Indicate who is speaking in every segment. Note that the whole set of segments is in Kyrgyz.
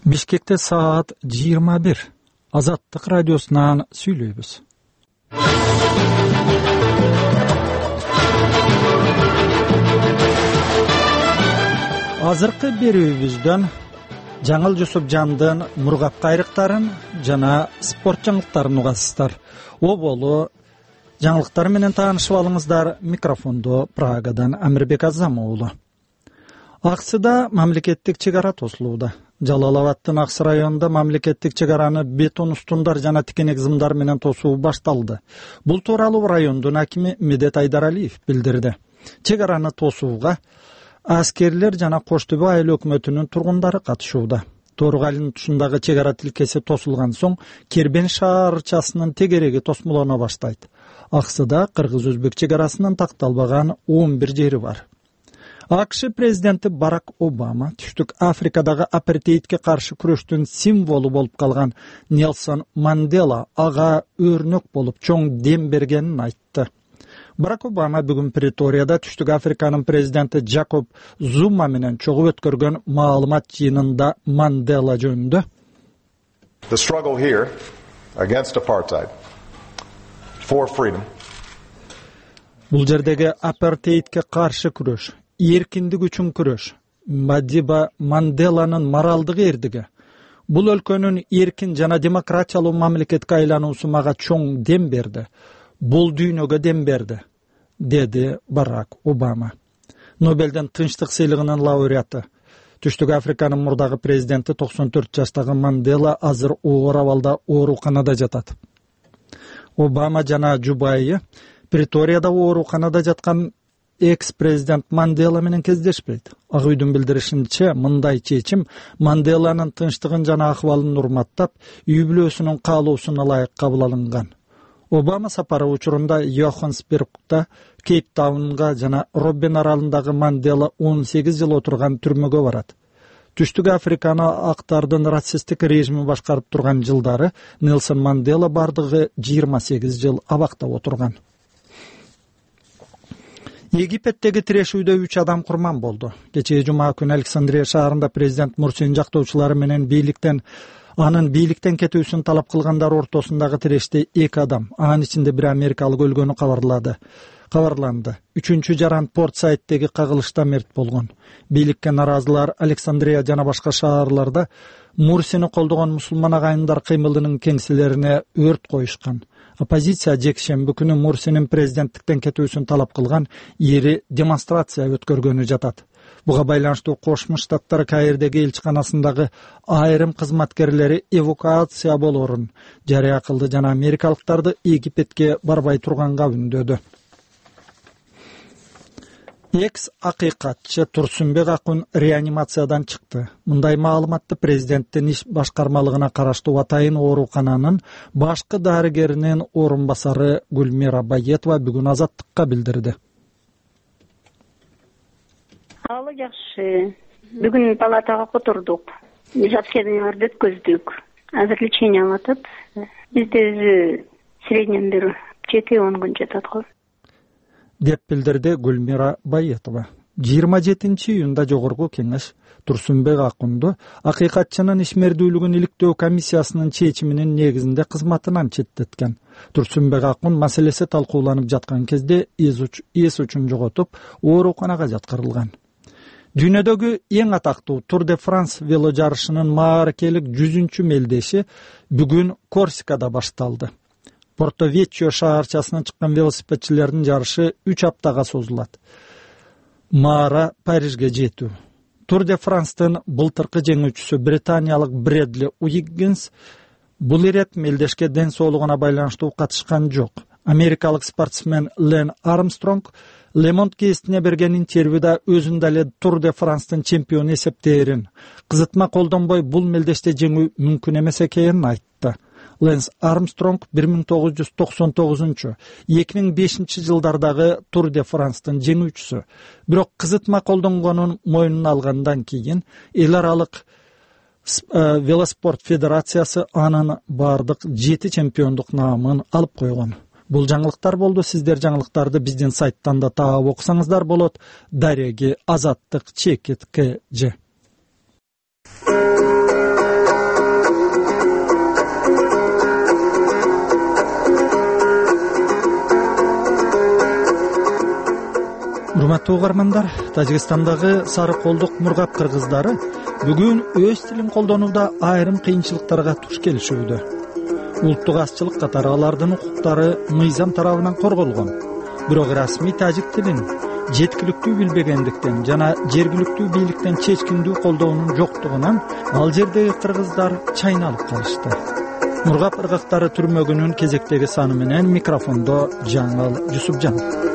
Speaker 1: Бишкекте саат 21. Азаттык радиосунан сүйлөйбүз. Азыркы берүүбүздөн Жаңыл Жусупжандын мургап кайрыктарын жана спорт жаңылыктарын угасыздар. Оболу жаңылыктар менен таанышып алыңыздар. Микрофондо Прагадан Амирбек Азамуулу. Аксыда мамлекеттик чек ара тосулууда. Жалал-Абадтын Аксы районунда мамлекеттик чек араны бетон устундар жана тикенек зымдар менен тосуу башталды. Бул тууралуу райондун акими Медет Айдаралиев билдирди. Чек араны тосууга аскерлер жана Кош Төбө айыл өкмөтүнүн тургундары катышууда. Торгалын тушундагы чек ара тилкеси тосулган соң Кербен шаарчасынын тегереги тосмолоно баштайт. Аксыда кыргыз-өзбек чек арасынын такталбаган 11 жери бар. АКШ президенти Барак Обама Түштүк Африкадагы апартеидке каршы күрөштүн символу болуп калган Нелсон Мандела ага өрнөк болуп чоң дем бергенин айтты. Барак Обама бүгүн Преторияда Түштүк Африканын президенти Джакоб Зума менен чогуу өткөргөн маалымат жыйынында Мандела жөнүндө
Speaker 2: The struggle here against apartheid for freedom.
Speaker 1: Бул жердеги апартеидке каршы күрөш, эркиндик үчүн күрөш, Мадиба Манделанын моралдык эрдиги. Бул өлкөнүн эркин жана демократиялуу мамлекетке айлануусу мага чоң дем берди. Бул дүйнөгө дем берди, деди Барак Обама. Нобелден тынчтык сыйлыгынын лауреаты. Түштүк Африканын мурдагы президенти 94 жаштагы Мандела азыр оор абалда ооруканада жатат. Обама жана жубайы Преторияда ооруканада жаткан экс-президент Мандела менен кездешпейт. Ак үйдүн билдиришинче, мындай чечим Манделанын тынчтыгын жана акыбалын урматтап, үй бүлөсүнүн каалоосуна ылайык кабыл алынган. Обама сапары учурунда Йоханнесбергда, Кейптаунга жана Роббен аралындагы Мандела 18 жыл отурган түрмөгө барат. Түштүк Африканы актардын расисттик режими башкарып турган жылдары Нелсон Мандела бардыгы 28 жыл абакта отурган. Египеттеги тирешүүдө 3 адам курман болду. Кечээ жума күнү Александрия шаарында президент Мурсинин жактоочулары менен анын бийликтен кетүүсүн талап кылгандар ортосундагы тиреште 2 адам, анын ичинде бир америкалык өлгөнү кабарланды. 3-чү жаран Порт-Сайттеги кагылышта мерт болгон. Бийликке наразылар Александрия жана башка шаарларда Мурсини колдогон мусулман агайындар кыймылынын кеңселерине өрт коюшкан. Оппозиция жекшемби күнү Мурсинин президенттиктен кетүүсүн талап кылган эри демонстрация өткөргөнү жатат. Буга байланыштуу Кошмо Штаттар Каирдеги элчиканасындагы айрым кызматкерлери эвакуация болорун жарыя кылды жана америкалыктарды Египетке барбай турганга үндөдү. Экс-акыйкатчы Турсунбек Акун реанимациядан чыкты. Мындай маалыматты президенттин иш башкармалыгына караштуу Атайын оорукананын башкы дарыгеринин орун басары Гүлмира Байетова бүгүн Азаттыкка билдирди.
Speaker 3: Аллы жакшы. Бүгүн палатага котордук. Биз обследованияларды өткөздүк. Азыр лечение алып атат. Бизде среднем бир 7-10 күн жатат го.
Speaker 1: Деп билдирди Гүлмира Байетова. 27 июнда жогорку кеңеш Турсунбек Акунду акыйкатчынын ишмердүүлүгүн иликтөө комиссиясынын чечиминин негизинде кызматынан четтеткен. Турсунбек Акун маселеси талкууланып жаткан кезде эс учун жоготуп, ооруканага жаткырылган. Дүйнөдөгү эң атактуу Тур де Франс вело жарышынын мааракелик 100-чү мелдеши бүгүн Корсикада башталды. Порто-Веччио шаарчасынан чыккан велосипедчилердин жарышы 3 аптага созулат. Маара Парижге жетүү. Тур де Франстын былтыркы жеңүүчүсү британиялык Бредли Уиггинс бул ирет мелдешке ден соолугуна байланыштуу катышкан жок. Америкалык спортсмен Лен Армстронг Лемонт гезитине берген интервьюда өзүн дале Тур де Франстын чемпиону эсептээрин, кызытма колдонбой бул мелдеште жеңүү мүмкүн эмес экенин айтты. Ленс Армстронг 1999-2005 жылдардагы Тур де Франстын жеңүүчүсү. Бирок кызытма колдонгонун мойнуна алгандан кийин эл аралык велоспорт федерациясы анын бардык 7 чемпиондук наамын алып койгон. Бул жаңылыктар болду. Сиздер жаңылыктарды биздин сайттан да таап окусаңыздар болот. Дареги Азаттык ЧКТ. Урматтуу угармандар, Тажикстандагы сары колдук мургап кыргыздары бүгүн өз тилин колдонууда айрым кыйынчылыктарга туш келишүүдө. Улуттук азчылык катары алардын укуктары мыйзам тарабынан корголгон. Бирок расмий тажик тилин жеткиликтүү билбегендиктен жана жергиликтүү бийликтен чечкиндүү колдоонун жоктугунан ал жердеги кыргыздар чайналып калышты. Мургап ыргактары түрмөгүнүн кезектеги саны менен микрофондо Жаңыл Жусупжан.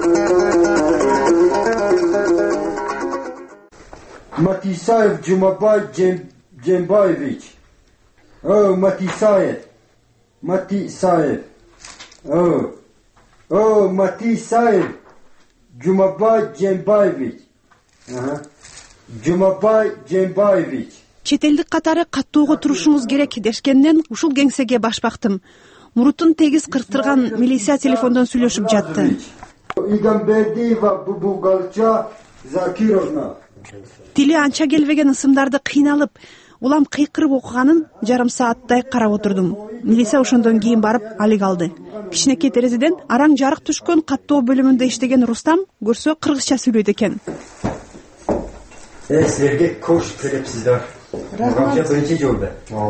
Speaker 4: Матисаев Джумабай Джембаевич. Матисаев. Матисаев. Матисаев Джумабай Джембаевич. Джумабай Джембаевич.
Speaker 5: Чет элдик катары каттоого турушуңуз керек дешкенден ушул кеңсеге башпактым. Мурутун тегиз кырктырган милиция телефондон сүйлөшүп жатты.
Speaker 4: Игамбердиева Бубугалча Закировна.
Speaker 5: Тили анча келбеген ысымдарды кыйналып, улам кыйкырып окуганын жарым сааттай карап отурдум. Милиция ошондон кийин барып алыг алды. Кичинекей терезеден араң жарык түшкөн каттоо бөлүмүндө иштеген Рустам көрсө кыргызча сүйлөйт экен.
Speaker 4: Силерге кош берипсиздер. Рахмат. Биринчи жолда.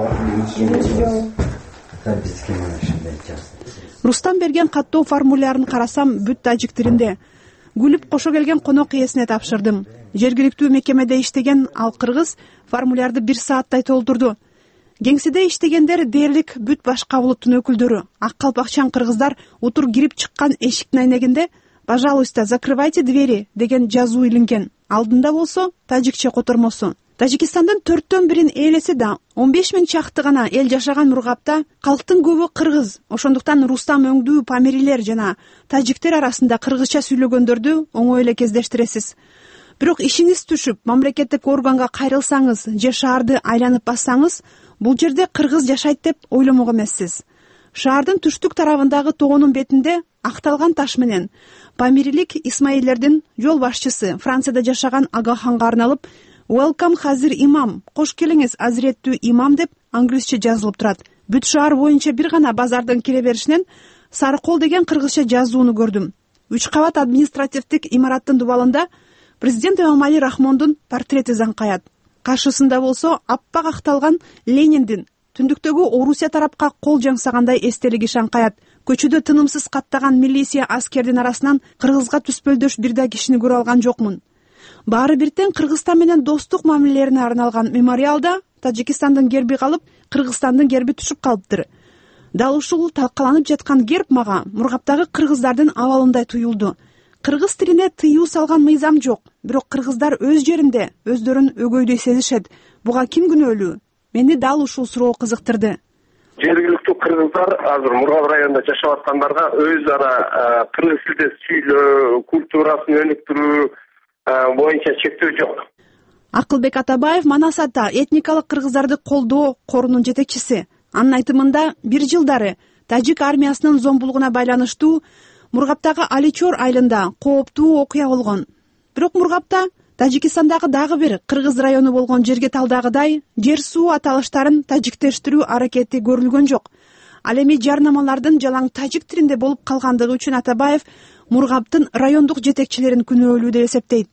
Speaker 5: Рустам берген каттоо формулярын карасам бүт тажик тилинде. Гүлүп кошо келген конок ээсине тапшырдым. Жергиликтүү мекемеде иштеген ал кыргыз формулярды 1 сааттай толтурду. Кеңседе иштегендер дээрлик бүт баш кабылыттын өкүлдөрү. Ак калпакчан кыргыздар отур кирип чыккан эшиктин айнегинде «Пожалуйста, закрывайте двери» деген жазуу илинген. Алдында болсо тажикче котормосу. Тажикстандын 4/1 ээлеси да 15 000 чакты гана эл жашаган Мургапта калктын көбү кыргыз. Ошондуктан Рустам өңдүү памирилер жана тажиктер арасында кыргызча сүйлөгөндөрдү оңой эле кездештиресиз. Бирок ишиңиз түшүп, мамлекеттик органга кайрылсаңыз же шаарды айланып бассаңыз, бул жерде кыргыз жашайт деп ойломок эмессиз. Шаардын түштүк тарабындагы тоонун бетинде акталган таш менен памирилик Исмаилдердин жол башчысы Францияда жашаган Агаханга арналып «Welcome Хазир имам», кош келиңиз азиреттүү имам деп англисче жазылып турат. Бүт шаар боюнча бир гана базардын кире беришинен сары кол деген кыргызча жазууну көрдүм. 3 кабат административдик имараттын дубалында президент Эмомали Рахмондун портрети заңкаят. Каршысында болсо аппак акталган Лениндин түндүктөгү Орусия тарапка кол жаңсагандай эстелиги шаңкаят. Көчөдө тынымсыз каттаган милиция аскердин арасынан кыргызга түспөлдөш бир да кишини көрө алган жокмун. Баары биртен Кыргызстан менен достук мамилелерине арналган мемориалда Тажикстандын герби калып, Кыргызстандын герби түшүп калыптыр. Дал ушул талкаланып жаткан герб мага Мургаптагы кыргыздардын абалындай туюлду. Кыргыз тилине тыюу салган мыйзам жок, бирок кыргыздар өз жеринде өздөрүн өгөйдөй сезишет. Буга ким күнөөлүү? Мени дал ушул суроо кызыктырды.
Speaker 6: Жергиликтүү кыргыздар азыр Мургап районунда жашап аткандарга өз ара кыргыз тилинде сүйлөө, культурасын өнүктүрүү боюнча чектөө жок.
Speaker 5: Акылбек Атабаев Манас ата этникалык кыргыздарды колдоо корунун жетекчиси. Анын айтымында 1 жылдары тажик армиясынын зомбулугуна байланыштуу Мургаптагы Аличор айылында кооптуу окуя болгон. Бирок Мургапта Тажикстандагы дагы бир кыргыз району болгон жерге талдагыдай жер суу аталыштарын тажиктештирүү аракети көрүлгөн жок. Ал эми жарнамалардын жалаң тажик тилинде болуп калгандыгы үчүн Атабаев Мургаптын райондук жетекчилерин күнөөлүү деп эсептейт.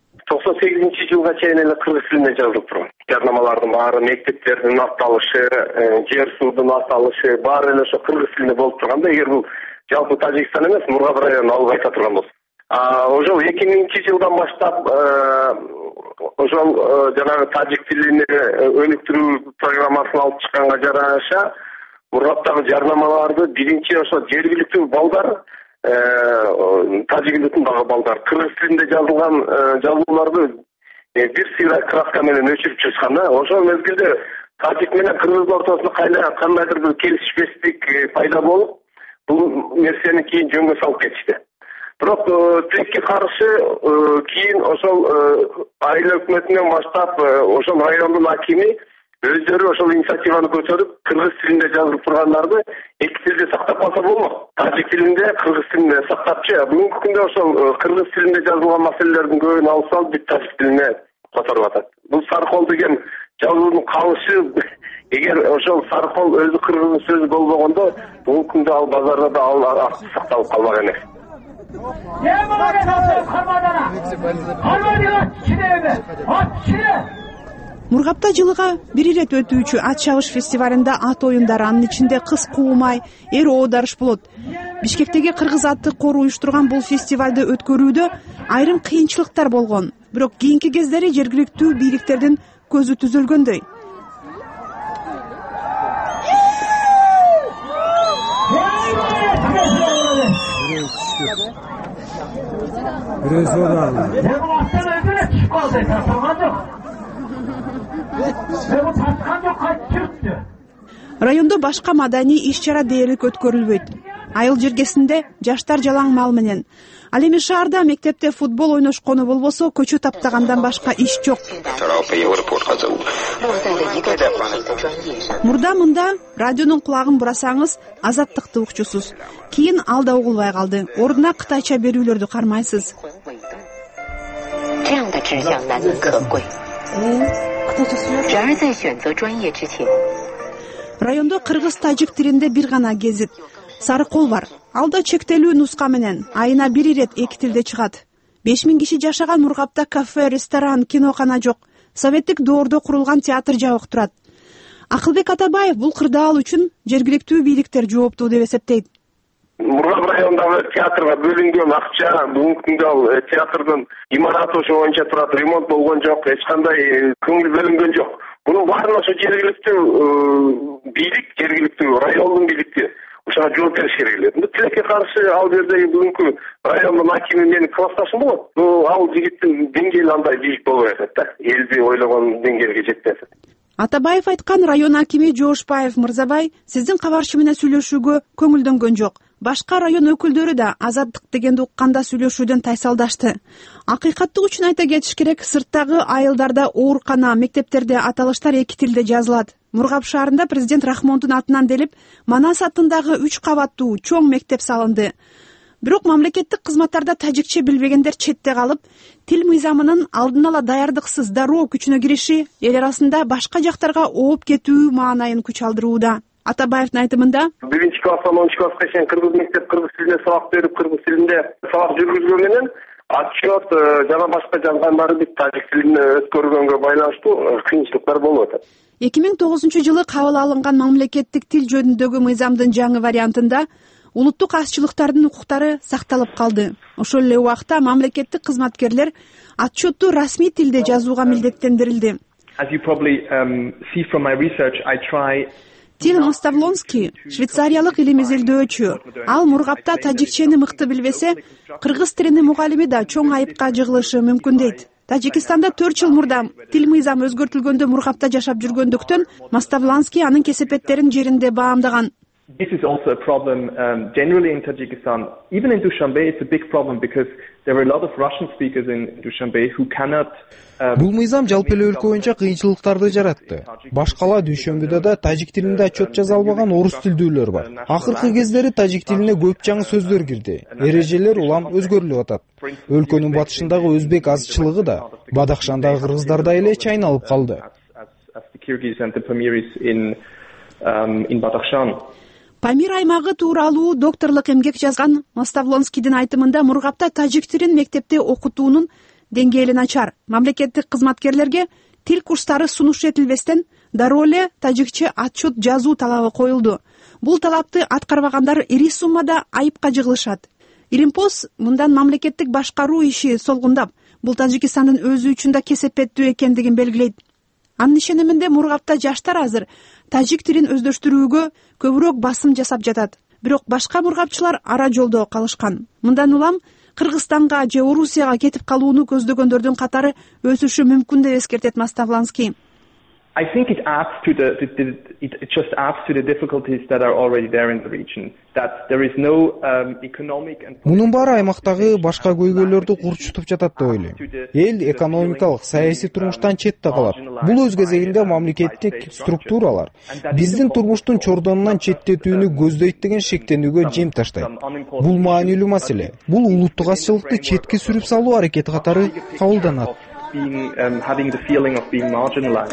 Speaker 6: 98-жылга чейин эле кыргыз тилинде жазылып турган. Жарнамалардын баары, мектептердин аталышы, жер суудун аталышы баары эле ошо кыргыз тилинде болуп турганда, эгер бул жалпы Тажикстан эмес, Мургап районун алып айта турган болсо. Ошол 2000-жылдан баштап ошол жанагы тажик тилини өнүктүрүү программасын алып чыкканга жараша Мургаптагы жарнамаларды биринчи ошо жергиликтүү балдар, тажикстандагы балдар кыргыз тилинде жазылган жазууларды бир сыйра краска менен өчүрүп чыккан да. Ошол мезгилде тажик менен кыргыздын ортосунда кандайдыр бир келишпестик пайда болуп, бул нерсени кийин жөнгө салып кетишти. Бирок текке каршы кийин ошол айыл өкмөтүнөн баштап ошол райондун акими өздөрү ошол инициативаны көтөрүп, кыргыз тилинде жазылып тургандарды эки тилде сактап калса болмок. Тажик тилинде, кыргыз тилинде сактапчы. Бүгүнкү күндө ошол кыргыз тилинде жазылган маселелердин көбүн алып салып, бүт тажик тилине которуп атат. Бул саркол деген жазуунун калышы, эгер ошол саркол өзү кыргыздын сөзү болбогондо, бүгүнкү күндө ал базарда да ал сакталып калбак эмес.
Speaker 5: Мургапта жылыга бир ирет өтүүчү ат чабыш фестивалында ат оюндары, анын ичинде кыз куумай, эр оо дарыш болот. Бишкектеги кыргыз аттык кору уюштурган бул фестивалды өткөрүүдө айрым кыйынчылыктар болгон. Бирок кийинки кездери жергиликтүү бийликтердин көзү түзөлгөндөй. Райондо башка маданий иш-чара дээрлик өткөрүлбөйт. Айыл жергесинде жаштар жалаң мал менен. Ал эми шаарда мектепте футбол ойношкону болбосо көчө таптагандан башка иш жок. Мурда мында радионун кулагын бурасаңыз азаттыкты укчусуз. Кийин ал да угулбай калды. Ордуна кытайча берүүлөрдү кармайсыз. Райондо кыргыз-тажик тилинде бир гана гезит Сары кол бар. Ал да чектелүү нуска менен айына бир ирет эки тилде чыгат. 5000 киши жашаган Мургапта кафе, ресторан, кинокана жок. Советтик доордо курулган театр жабык турат. Акылбек Атабаев бул кырдаал үчүн жергиликтүү бийликтер жооптуу деп эсептейт.
Speaker 6: Мургап районундагы театрга бөлүнгөн акча бүгүнкү күндө ал театрдын имараты ошо боюнча турат, ремонт болгон жок, эч кандай көңүл бөлүнгөн жок. Мунун баарын ошо жергиликтүү бийлик, жергиликтүү райондун бийликти ошого жооп бериш керек эле. Бул тилекке каршы ал жердеги бүгүнкү райондун акими менин классташым болот. Ал жигиттин деңгээли андай бийик болбой атат да. Элди ойлогон деңгээлге жетпей атат.
Speaker 5: Атабаев айткан район акими Жоошбаев Мырзабай сиздин кабарчы менен сүйлөшүүгө көңүлдөнгөн жок. Башка район өкүлдөрү да азаттык дегенди укканда сүйлөшүүдөн тайсалдашты. Акыйкаттык үчүн айта кетиш керек, сырттагы айылдарда оорукана, мектептерде аталыштар эки тилде жазылат. Мургап шаарында президент Рахмондун атынан делип Манас атындагы 3 кабаттуу чоң мектеп салынды. Бирок мамлекеттик кызматтарда тажикче билбегендер четте калып, тил мыйзамынын алдын ала даярдыксыз дароо күчүнө кириши эл арасында башка жактарга ооп кетүү маанайын күч алдырууда. Атабаевдин айтымында
Speaker 6: 1-класстан 10-класска чейин кыргыз мектеп кыргыз тилинде сабак берип, кыргыз тилинде сабак жүргүзгөн менен отчет жана башка жазгандары биз тажик тилин өткөргөнгө байланыштуу кыйынчылыктар болуп атат.
Speaker 5: 2009-жылы кабыл алынган мамлекеттик тил жөнүндөгү мыйзамдын жаңы вариантында улуттук азчылыктардын укуктары сакталып калды. Ошол эле убакта мамлекеттик кызматкерлер отчетту расмий тилде жазууга милдеттендирилди. Тил Моставлонский швейцариялык илим изилдөөчү. Ал Мургапта тажикчени мыкты билбесе, кыргыз тилинин мугалими да чоң айыпка жыгылышы мүмкүн дейт. Тажикстанда 4 жыл мурда тил мыйзам өзгөртүлгөндө Мургапта жашап жүргөндүктөн Моставлонский анын кесепеттерин жеринде баамдаган.
Speaker 7: This is also a problem generally in Tajikistan. Even in Dushanbe, it's a big problem because there are a lot of Russian speakers in Dushanbe who cannot.
Speaker 8: Бул мыйзам жалпы эле өлкө боюнча кыйынчылыктарды жаратты. Башкала Дүйшөмбүдө да тажик тилинде отчет жаза албаган орус тилдүүлөр бар. Акыркы кездери тажик тилине көп жаңы сөздөр кирди. Эрежелер улам өзгөрүлүп атат. Өлкөнүн батышындагы өзбек азчылыгы да Бадахшандагы кыргыздардай эле чайналып калды.
Speaker 5: Памир аймагы тууралуу докторлук эмгек жазган Моставлонскийдин айтымында Мургапта тажик тилин мектепте окутуунун деңгээли начар. Мамлекеттик кызматкерлерге тил курстары сунуш этилбестен дароо эле тажикче отчет жазуу талабы коюлду. Бул талапты аткарбагандар ири суммада айыпка жыгылышат. Иримпоз мындан мамлекеттик башкаруу иши солгундап, бул Тажикстандын өзү үчүн да кесепеттүү экендигин белгилейт. Анын ишениминде Мургапта жаштар азыр тажик тилин өздөштүрүүгө көбүрөөк басым жасап жатат. Бирок башка мургапчылар ара жолдо калышкан. Мындан улам Кыргызстанга же Орусияга кетип калууну көздөгөндөрдүн катары өсүшү мүмкүн деп эскертет Моставлонский.
Speaker 7: I think it adds to it just adds to the difficulties that are already there in the region. That there is no economic and.
Speaker 8: Мунун баары аймактагы башка көйгөйлөрдү курчутуп жатат деп ойлойм. Эл экономикалык, саясий турмуштан четте калат. Бул өз кезегинде мамлекеттик структуралар биздин турмуштун чордонунан четтетүүнү көздөйт деген шектенүүгө жем таштайт. Бул маанилүү маселе. Бул улуттук азчылыкты четке сүрүп салуу аракети катары кабылданат.
Speaker 7: Having the feeling of being marginalized.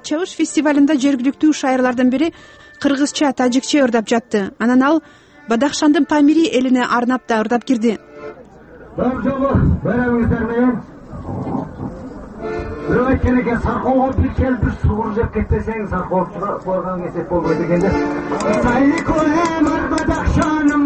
Speaker 5: чабыш фестивалында жергиликтүү шайырлардын бири кыргызча, тажикче ырдап жатты. Анан ал Бадахшандын Памири элине арнап да ырдап кирди.
Speaker 9: Бирөөкенеге саркоого бир келип бир суур жеп кетсең, саркоочуга койгон кесеп болбойт экенде. Сайкоем Бадахшаным.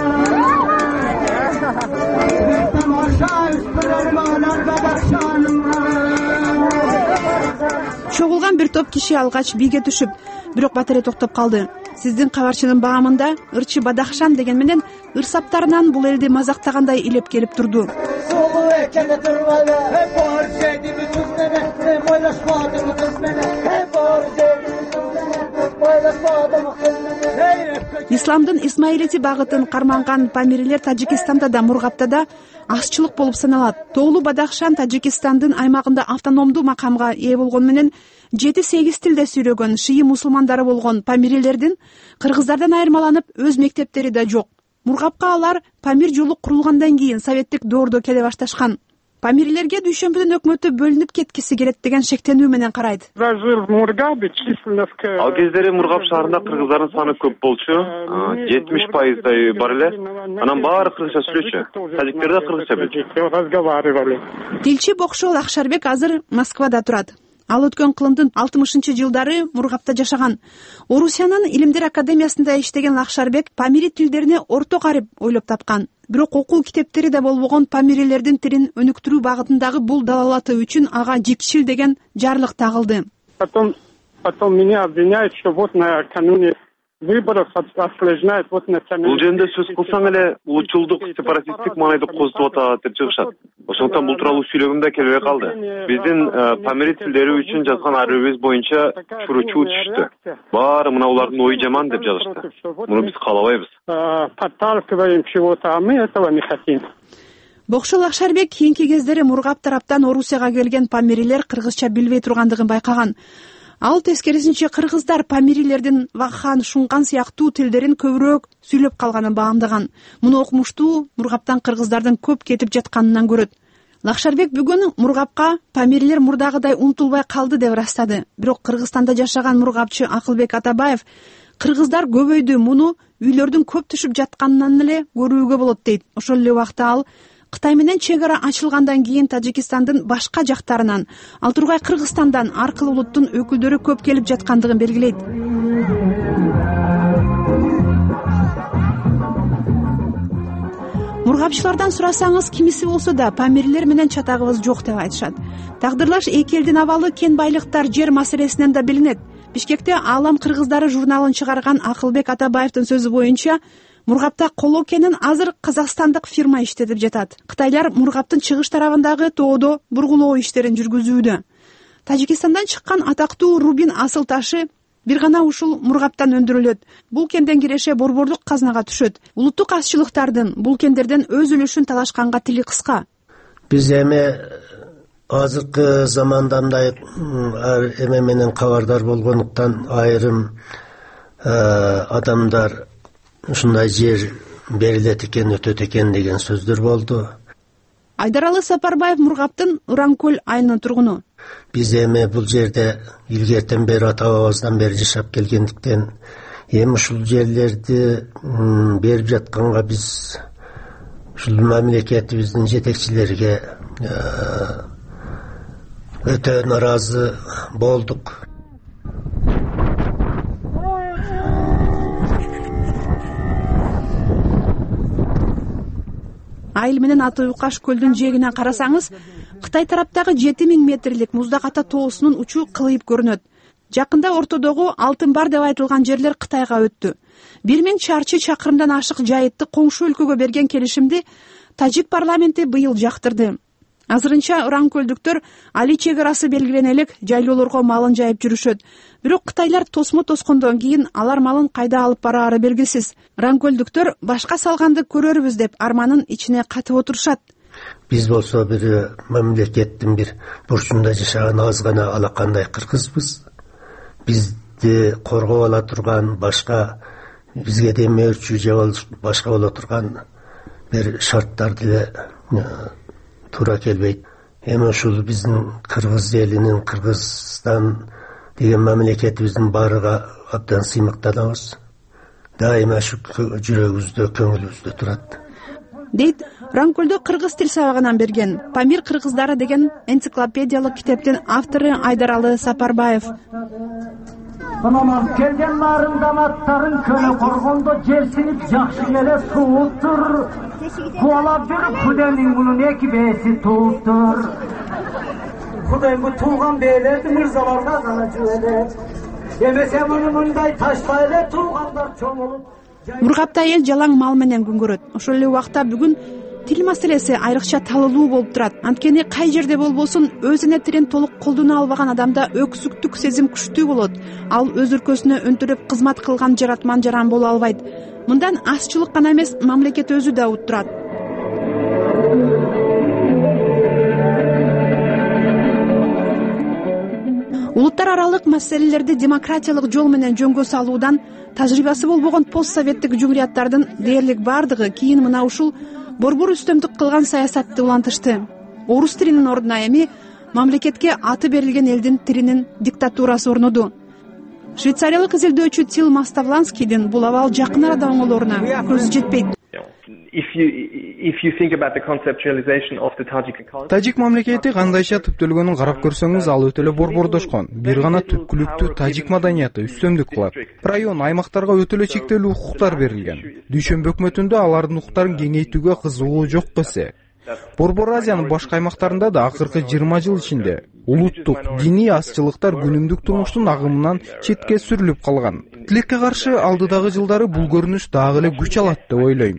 Speaker 5: Чогулган бир топ киши алгач бийге түшүп, бирок батаре токтоп калды. Сиздин кабарчынын баамында ырчы Бадахшан деген менен ырсаптарынан бул элди мазактагандай илеп келип турду. Исламдын Исмаилити багытын карманган памирилер Тажикстанда да, Мургапта да азчылык болуп саналат. Тоолуу Бадахшан Тажикстандын аймагында автономдуу макамга ээ болгон менен 7-8 тилде сүйлөгөн шии мусулмандары болгон памирилердин кыргыздардан айырмаланып өз мектептери да жок. Мургапка алар Памир жолу курулгандан кийин советтик доордо келе башташкан. Памирилерге дүйшөмбүдүн өкмөтү бөлүнүп кеткиси келет деген шектенүү менен карайт.
Speaker 10: Ал кездери Мургап шаарында кыргыздардын саны көп болчу, 70%дай бар эле. Анан баары кыргызча сүйлөчү. Тажиктер да кыргызча билчү.
Speaker 5: Тилчи Бокшол Акшарбек азыр Москвада турат. Ал өткөн кылымдын 60-жылдары Мургапта жашаган. Орусиянын Илимдер академиясында иштеген Акшарбек памири тилдерине орто карип ойлоп тапкан. Бирок окуу китептери да болбогон памирилердин тилин өнүктүрүү багытындагы бул далалаты үчүн ага жикчил деген жарлык тагылды.
Speaker 10: Потом меня обвиняют, что вот накануне выборов осложняет вот национальный. Бул жерде сөз кылсаң эле улутчулдук, сепаратисттик маанайды козутуп атат деп чыгышат. Ошондуктан бул тууралуу сүйлөгүм да келбей калды. Биздин памири тилдери үчүн жазган арабиз боюнча чуручу түштү. Баары мына улардын ою жаман деп жазышты. Муну биз каалабайбыз. Подталкиваем чего-то, а мы этого не хотим.
Speaker 5: Бокшол Акшарбек кийинки кездери Мургап тараптан Орусияга келген памирилер кыргызча билбей тургандыгын байкаган. Ал тескерисинче кыргыздар памирилердин Вахан, Шунган сыяктуу тилдерин көбүрөөк сүйлөп калганын баамдаган. Муну окумуштуу Мургаптан кыргыздардын көп кетип жатканынан көрөт. Акшарбек бүгүн Мургапка памирилер мурдагыдай унутулбай калды деп ырастады. Бирок Кыргызстанда жашаган мургапчы Акылбек Атабаев кыргыздар көбөйдү, муну үйлөрдүн көп түшүп жатканынан эле көрүүгө болот дейт. Ошол эле убакта ал Кытай менен чек ара ачылгандан кийин Тажикстандын башка жактарынан, ал тургай Кыргызстандан ар кыл улуттун өкүлдөрү көп келип жаткандыгын белгилейт. Мургапчылардан сурасаңыз, кимиси болсо да памирлер менен чатагыбыз жок деп айтышат. Тагдырлаш эки элдин абалы кен байлыктар, жер маселесинен да билинет. Бишкекте Аалам кыргыздары журналын чыгарган Акылбек Атабаевдин сөзү боюнча, Мургапта коло кенин азыр казакстандык фирма иштетип жатат. Кытайлар Мургаптын чыгыш тарабындагы тоодо бургулоо иштерин жүргүзүүдө. Тажикстандан чыккан атактуу рубин асыл ташы бир гана ушул Мургаптан өндүрүлөт. Бул кенден киреше борбордук казнага түшөт. Улуттук азчылыктардын бул кендерден өз үлүшүн талашканга тили кыска.
Speaker 11: Биз эми азыркы заманда мындай эме менен кабардар болгондуктан айрым адамдар ушундай жер берилет экен, өтөт экен деген сөздөр болду.
Speaker 5: Айдаралы Сапарбаев Мургаптын Ыран-Көл айылынын тургуну.
Speaker 11: Биз эми бул жерде илгертен бери ата бабабыздан бери жашап келгендиктен эми ушул жерлерди берип жатканга биз ушул мамлекетибиздин жетекчилерге өтө наразы болдук.
Speaker 5: Айыл менен Аты Укаш көлдүн жээгинен карасаңыз, Кытай тараптагы 7000 метрлик муздак ата тоосунун учу кылыйып көрүнөт. Жакында ортодогу Алтын бар деп айтылган жерлер Кытайга өттү. 1000 чарчы чакырымдан ашык жайытты коңшу өлкөгө берген келишимди Тажик парламенти быйыл жактырды. Азырынча Ыран-Көлдүктөр али чек арасы белгилене элек жайлоолорго малын жайып жүрүшөт. Бирок Кытайлар тосмо тоскондон кийин алар малын кайда алып бараары белгисиз. Ыран-Көлдүктөр башка салганды көрөрбүз деп арманын ичине катып отурушат.
Speaker 11: Биз болсо бир мамлекеттин бир бурчунда жашаган аз гана алакандай кыргызбыз. Бизди коргоп ала турган, башка бизге демөөрчү же башка боло турган бир шарттарды эле туура келбейт. Эми ушул биздин кыргыз элинин, Кыргызстан деген мамлекетибиздин баарыга абдан сыймыктанабыз. Дайыма ушу жүрөгүбүздө, көңүлүбүздө турат.
Speaker 5: Дейт Ранкөлдө кыргыз тил сабагынан берген Памир кыргыздары деген энциклопедиялык китептин автору Айдаралы Сапарбаев.
Speaker 9: Анаман келген нарын даматтарын көлө коргондо жерсинип жакшы эле сууптур. Куалап жүрүп Кудайдын мунун эки бээси тууптур. Кудай бу тууган бээлерди мырзаларга гана жиберет. Эмесе муну мындай ташпай эле туугандар чоңолуп.
Speaker 5: Мургапта эл жалаң мал менен күн көрөт. Ошол эле убакта бүгүн тил маселеси айрыкча талылуу болуп турат. Анткени кай жерде болбосун өзүнө тилин толук колдоно албаган адамда өксүктүк сезим күчтүү болот. Ал өз өлкөсүнө өнтүрүп кызмат кылган жаратман жаран боло албайт. Мындан азчылык гана эмес, мамлекет өзү да утурат. Улуттар аралык маселелерди демократиялык жол менен жөнгө салуудан тажрыйбасы болбогон постсоветтик жумурияттардын дээрлик бардыгы кийин мына ушул борбор үстөмдүк кылган саясатты улантышты. Орус тилинин ордуна эми мамлекетке аты берилген элдин тилинин диктатурасы орноду. Швейцариялык изилдөөчү Тил Маставланскийдин бул абал жакын арада оңолоруна көзү жетпейт.
Speaker 8: Тажик мамлекети кандайча түптөлгөнүн карап көрсөңүз, ал өтө эле борбордошкон. Бир гана түпкүлүктүү тажик маданияты үстөмдүк кылат. Район аймактарга өтө эле чектелүү укуктар берилген. Дүйшөмбү өкмөтүндө алардын укуктарын кеңейтүүгө кызыгуу жок десе. Борбор Азиянын башка аймактарында да акыркы 20 жыл ичинде улуттук диний азчылыктар күнүмдүк турмуштун агымынан четке сүрүлүп калган. Тилекке каршы алдыдагы жылдары бул көрүнүш дагы эле күч алат деп ойлойм.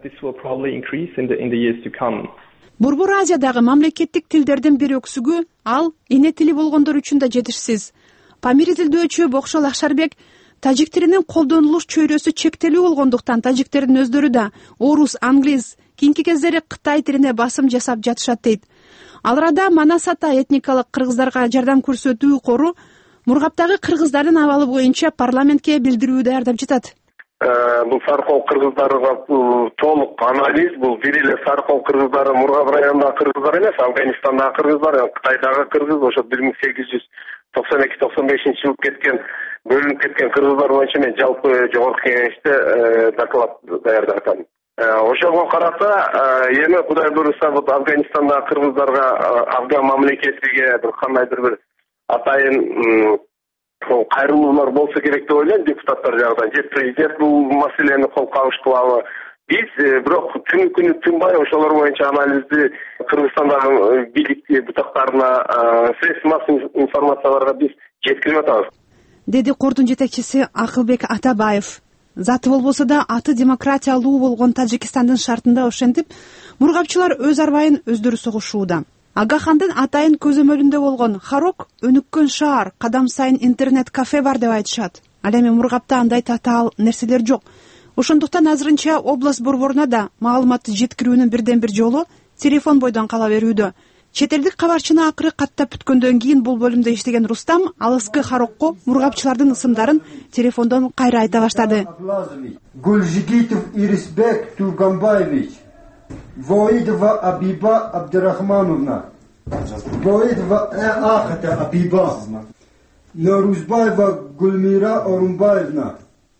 Speaker 5: Борбор Азиядагы мамлекеттик тилдердин бир өксүгү ал эне тили болгондор үчүн да жетишсиз. Памир изилдөөчү Бокшол Акшарбек тажик тилинин колдонулуш чөйрөсү чектелүү болгондуктан тажиктердин өздөрү да орус, англис, кийинки кездери кытай тилине басым жасап жатышат дейт. Ал арада Манасата этникалык кыргыздарга жардам көрсөтүү кору Мургаптагы кыргыздардын абалы боюнча парламентке билдирүү даярдап жатат.
Speaker 6: Бул Сарыкол кыргыздарга толук анализ, бул бир эле Сарыкол кыргыздары Мургап районундагы кыргыздар эмес, Афганистандагы кыргыздар, Кытайдагы кыргыз, ошо 1892-95 жылы кеткен, бөлүнүп кеткен кыргыздар боюнча мен жалпы жогорку кеңеште доклад даярдап атам. Ошого карата эми Кудай буйруса бул Афганистандагы кыргыздарга Афган мамлекетиге бир кандайдыр бир атайын кайрылуулар болсо керек деп ойлойм депутаттар жагынан. Же президент бул маселени колго алыш кылабы? Биз бирок күнү тынбай ошолор боюнча анализди Кыргызстандагы бийлик бутактарына, средства массовой информацияларга биз жеткирип атабыз.
Speaker 5: Деди кордун жетекчиси Акылбек Атабаев. Заты болбосо да аты демократиялуу болгон Тажикстандын шартында ошентип, мургапчылар өз арбайын өздөрү согушууда. Агахандын атайын көзөмөлүндө болгон Харок өнүккөн шаар, кадам сайын интернет кафе бар деп айтышат. Ал эми Мургапта андай татаал нерселер жок. Ошондуктан азырынча область борборуна да маалыматты жеткирүүнүн бирден бир жолу телефон бойдон кала берүүдө. Чет элдик кабарчыны акыры каттап бүткөндөн кийин бул бөлүмдө иштеген Рустам алыскы Харокко мургапчылардын ысымдарын телефондон кайра айта баштады.
Speaker 12: Гулжигитов Ирисбек Тургамбаевич, Воидова Абиба Абдурахмановна, Воидова Ахата Абиба, Норузбаева Гульмира Орумбаевна,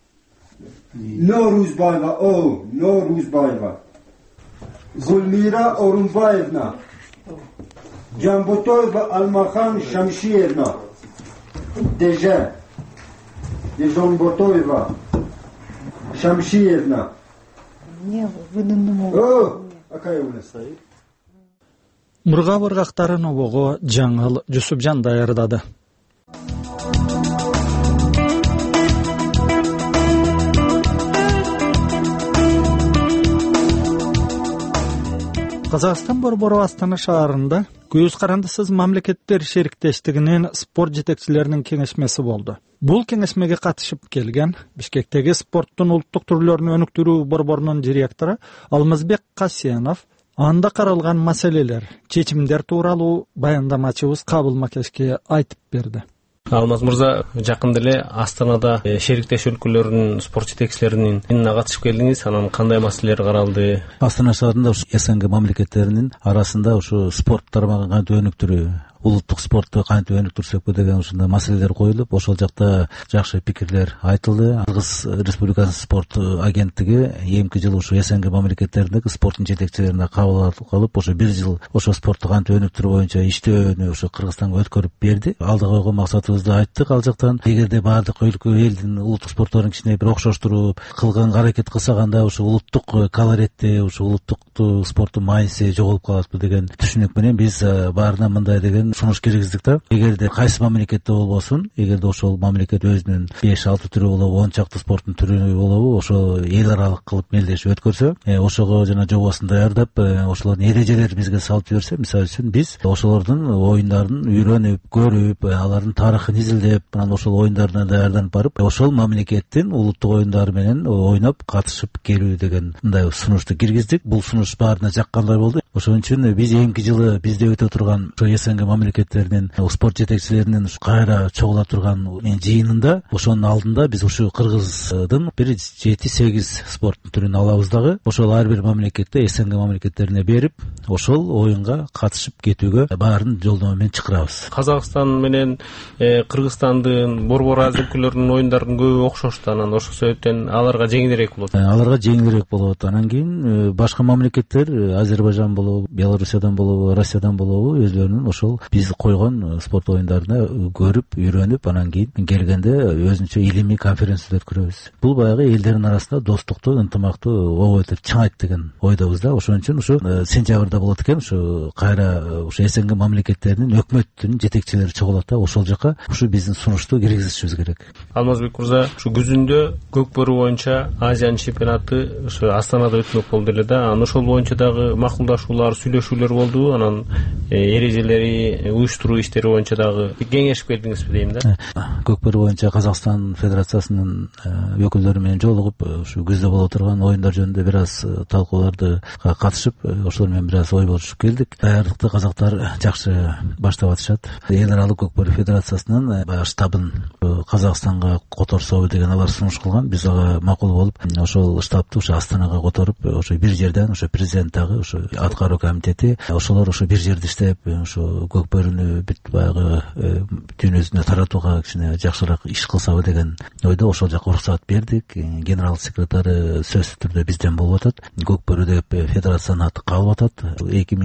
Speaker 12: Норузбаева, Гульмира Орумбаевна, Джамботоева Алмахан Шамшиевна, Дежамботоева Шамшиевна.
Speaker 1: Мургап ыргактарын обого Жаңыл Жусупжан даярдады. Казакстан борбору Астана шаарында көз карандысыз мамлекеттер шериктештигинин спорт жетекчилеринин кеңешмеси болду. Бул кеңешмеге катышып келген Бишкектеги спорттун улуттук түрлөрүн өнүктүрүү борборунун директору Алмазбек Касенов анда каралган маселелер, чечимдер тууралуу баяндамачыбыз Кабыл Макешке айтып берди.
Speaker 13: Алмаз мырза, жакында эле Астанада шериктеш өлкөлөрүнүн спорт жетекчилеринин катышып келдиңиз, анан кандай маселелер каралды?
Speaker 14: Астана шаарында СНГ мамлекеттеринин арасында ушу спорт тармагын кантип өнүктүрүү, улуттук спортту кантип өнүктүрсөкпү деген ушундай маселелер коюлуп, ошол жакта жакшы пикирлер айтылды. Кыргыз Республикасынын спорт агенттиги эмки жылы ушу СНГ мамлекеттериндеги спорттун жетекчилерине кабыл алып, ошо бир жыл ошо спортту кантип өнүктүрүү боюнча иштөөнү ошо Кыргызстанга өткөрүп берди. Алдыга койгон максатыбызды айттык. Ал жактан эгерде баардык өлкө элдин улуттук спортторун кичине бир окшоштуруп кылган аракет кылсак, анда ушу улуттук колоритти, ушу улуттук спорттун майысы жоголуп калатпы деген түшүнүк менен биз баарына мындай деген сунуш киргиздик да. Эгерде кайсы мамлекетте болбосун, эгерде ошол мамлекет өзүнүн 5-6 түрү болобу, 10 чакты спорттун түрү болобу, ошо эл аралык кылып мелдешип өткөрсө, ошого жана жобосун даярдап, ошолордун эрежелерин бизге салып жиберсе, мисалы үчүн биз ошолордун оюндарын үйрөнүп, көрүп, алардын тарыхын изилдеп, анан ошол оюндарына даярданып барып, ошол мамлекеттин улуттук оюндары менен ойноп катышып келүү деген мындай сунушту киргиздик. Бул сунуш баарына жаккандай болду. Ошон үчүн биз эмки жылы бизде өтө турган ошо СНГ мамлекеттеринин спорт жетекчилеринин кайра чогула турган жыйынында, ошонун алдында биз ушу Кыргыздын бир 7-8 спорттун түрүн алабыз дагы. Ошол ар бир мамлекетте СНГ мамлекеттерине берип, ошол оюнга катышып кетүүгө баарын жолдомо менен чакырабыз.
Speaker 13: Казакстан менен Кыргызстандын борбор азия өлкөлөрүнүн оюндарынын көбү окшош, анан ошол себептен аларга жеңилирээк болот.
Speaker 14: Аларга жеңилирээк болот. Анан кийин башка мамлекеттер, Азербайжан болобу, Беларусиядан болобу, Россиядан болобу, өзлөрүнүн ошол биз койгон спорт оюндарына көрүп, үйрөнүп, анан кийин келгенде өзүнчө илимий конференция өткөрөбүз. Бул баягы элдердин арасында достукту, ынтымактуу обойтуп чыңайт деген ойдобуз да. Ошон үчүн ушу сентябрда болот экен, ушу кайра ушу СНГ мамлекеттеринин өкмөттүн жетекчилери чогулат да. Ошол жака ушу биздин сунушту киргизишибиз керек.
Speaker 13: Алмазбек мырза, ушу күзүндө көкбөрү боюнча Азиянын чемпионаты ушу Астанада өтмөк болду эле да. Анан ошол боюнча дагы макулдашуулар, сүйлөшүүлөр болду. Анан эрежелери, уюштуруу иштери боюнча дагы кеңешип келдиңизби дейм да.
Speaker 14: Көкбөрү боюнча Казакстан Федерациясынын өкүлдөрү менен жолугуп, ушу күздө боло турган оюндар жөнүндө бир аз талкууларда катышып, ошолор менен бир аз ой бөлүшүп келдик. Даярдыкты казактар жакшы баштап атышат. Эл аралык Көкбөрү Федерациясынын баягы штабын Казакстанга которсобу деген алар сунуш кылган. Биз ага макул болуп, ошол штабты ошо Астанага которуп, ошо бир жерден ошо президент дагы, ошо аткаруу комитети, ошолор ошо бир жерде иштеп, ошо Көкбөрүнү бүт баягы дүйнөсүнө таратууга кичине жакшыраак иш кылсабы деген ойдо ошол жака уруксат бердик. Генерал секретары сөзсүз түрдө бизден болуп атат. Көкбөрү деп федерациянын аты калып атат.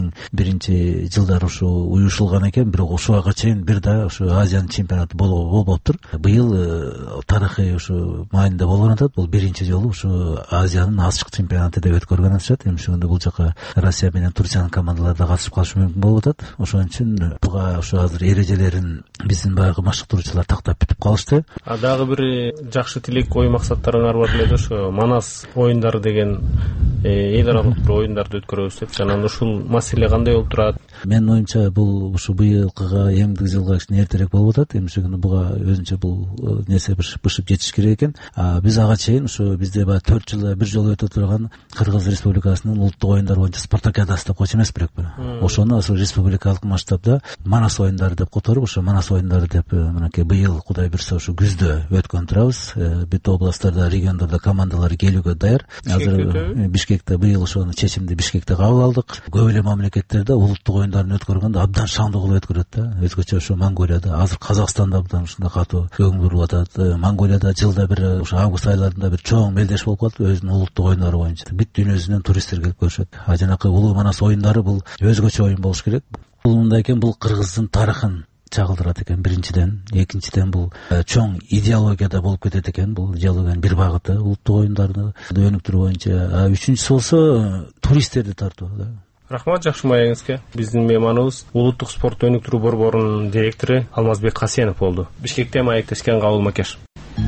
Speaker 14: 2001 жылдары ушу уюшулган экен, бирок ушуга чейин бир да ушу Азиянын чемпионаты болбоптур. Быйыл тарыхый ушу майында болгон атат. Бул биринчи жолу ушу Азиянын ачык чемпионаты деп өткөргөн атышат. Эми ошондо бул жака Россия менен Турциянын командалары да катышып калышы мүмкүн болуп атат. Ошон үчүн буга ошо азыр эрежелерин биздин баягы машыктыруучулар тактап бүтүп калышты.
Speaker 13: Дагы бир жакшы тилек, ой максаттарыңар бар эле, ошо Манас оюндары деген эл аралык бир оюндарды өткөрөбүз деп. Анан ушул маселе кандай болуп турат?
Speaker 14: Менин оюмча бул ушу быйылкыга, эмдиги жылга кичине эртерээк болуп атат. Эми ошондо буга өзүнчө бул нерсе бышып жетиш керек экен. Биз ага чейин ушу бизде баягы 4 жылда бир жолу өтө турган Кыргыз Республикасынын улуттук оюндары боюнча спартакиадасы деп койчу эмес белекпи? Ошону ошо республикалык масштабда Манас оюндары деп которуп, ошо Манас оюндары деп мынакей быйыл Кудай буйрса ошо күздө өткөн турабыз. Бүт областтарда, региондордо командалар келүүгө даяр. Азыр Бишкекте быйыл ошону чечимди Бишкекте кабыл алдык. Көп эле мамлекеттерде улуттук оюндарын өткөргөндө абдан шаңдуу кылып өткөрөт да. Өзгөчө ошо Монголияда, азыр Казакстанда абдан ушундай катуу көңүл буруп атат. Монголияда жылда бир ошо август айларында бир чоң мелдеш болуп калат өзүнүн улуттук оюндары боюнча. Бүт дүйнөсүнөн туристтер келип көрүшөт. Жанакы улуу Манас оюндары бул өзгөчө оюн болуш керек. Бул мындай экен, бул Кыргыздын тарыхын чагылдырат экен биринчиден. Экинчиден бул чоң идеологияда болуп кетет экен. Бул идеологиянын бир багыты улуттук оюндарды өнүктүрүү боюнча. Үчүнчүсү болсо туристтерди тартуу да.
Speaker 13: Рахмат жакшы маегиңизге. Биздин мейманыбыз улуттук спорт өнүктүрүү борборунун директору Алмазбек Касенов болду. Бишкекте маектешкен Кабыл Макеш.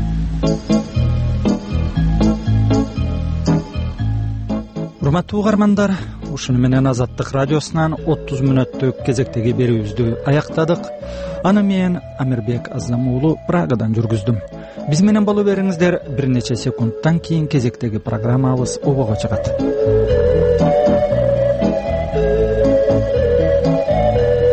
Speaker 1: Урматтуу угармандар, ушуну менен Азаттык радиосунан 30 мүнөттүк кезектеги берүүбүздү аяктадык. Аны мен Амирбек Азам уулу Прагадан жүргүздүм. Биз менен боло бериңиздер, бир нече секундтан кийин кезектеги программабыз обого чыгат.